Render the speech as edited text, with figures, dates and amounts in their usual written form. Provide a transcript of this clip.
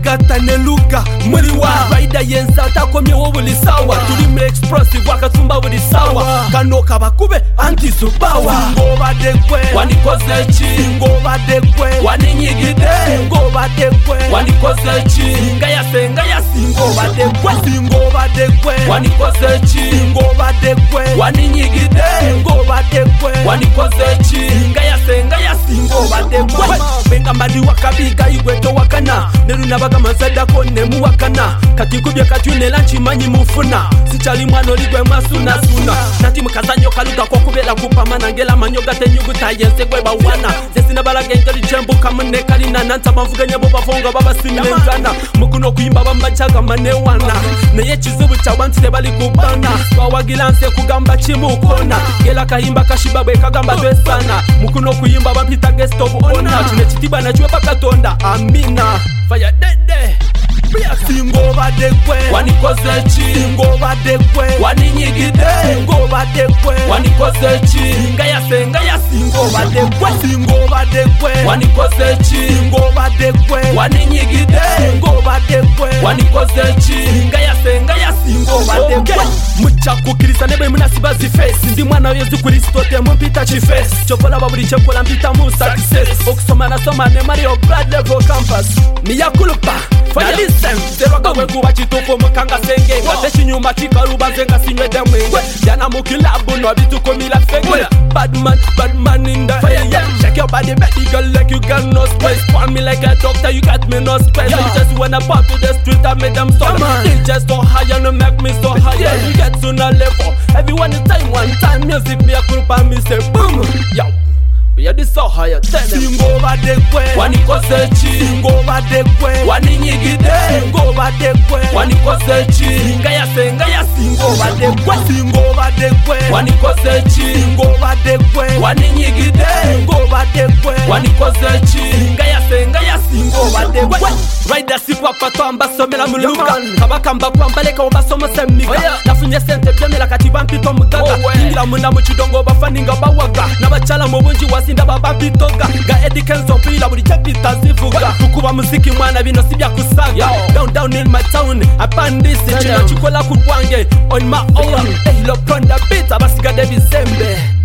gatane luka muri wa rider yenza takomye wobuli sawa tuli explosive wakatumba buli sawa kano kabakube anti subawa ngoba dekwe wanikoze chi ngoba dekwe waninyigide ngoba dekwe wanikoze chi ngaya singoba dekwe wanikoze chi ngoba dekwe waninyigide ngoba dekwe wanikoze chi ngaya singoba dekwe benga mali wakabiga igweto wakana neruna bagamazada konne mu wakana katikubye katyune lanchi manyi mufuna sichali mwana ligwe masuna nati mukazanyo kaluga kwa kubela kupamana ngela manyoga tenyuguta yense gwe bawana zesina balaga ngeli jembu kamune kalina nanta bavuganya bo bavonga baba simile ngana mukuno kuyimba bamachaga manewana naye chizubu chawantire bali kubana bawagilanse kugamba chimukona ngela kahimba kashibabwe kagamba twesana mukuno kuyimba bampita guest of honor tune chitiba na chwe pakatonda amina fire dede singoba dekwe wanikoze chi singoba dekwe waninyigide singoba dekwe wanikoze chi ngaya singoba dekwe wanikoze chi singoba dekwe waninyigide singoba dekwe wanikoze chi ngaya singoba dekwe mucha kukirisa nebe munasiba zifesi ndi mwana yezu kristo temo mpita chifesi chokola baburi chekola mpita mu success okusoma na soma ne Mario Brad level campus ni yakulupa fanya listen zero we kuba chituko mukanga senge ngate nyuma chikaruba zenga sinywe demwe yana mukilabu no bituko mila fenge bad man in the fire shake your body baby girl like you got no space want me like a doctor you got me no space I just wanna pop to the street I make them stop they just so high and make me so high you get to no level everyone is time one time music me a group and me say boom yo yeah, this so higher. Singoba dekwe, wanikoze chi. Singoba dekwe, waninyigide. Singoba dekwe, wanikoze chi. Ngaya singoba dekwe. Singoba dekwe, wanikoze chi. Singoba dekwe, waninyigide. Singoba dekwe, wanikoze chi. Ngaya singoba dekwe. Rider sikwa pato ambasomela muluka. Kabakamba kwambaleka ombasomo semiga. Nafunye sente byemela katiba mpito mugaga. Ingira munda mu kidongo bafaninga bawaga. Nabachala mu bunji wasinda baba bitoga. Ga Eddie Kenzo pila buri chapita zivuga. Tukuba muziki mwana bino sibya kusaga. Down in my town. Apandisi chino chikola kubwange on my own. Ehilo pronda beat abasiga de bizembe.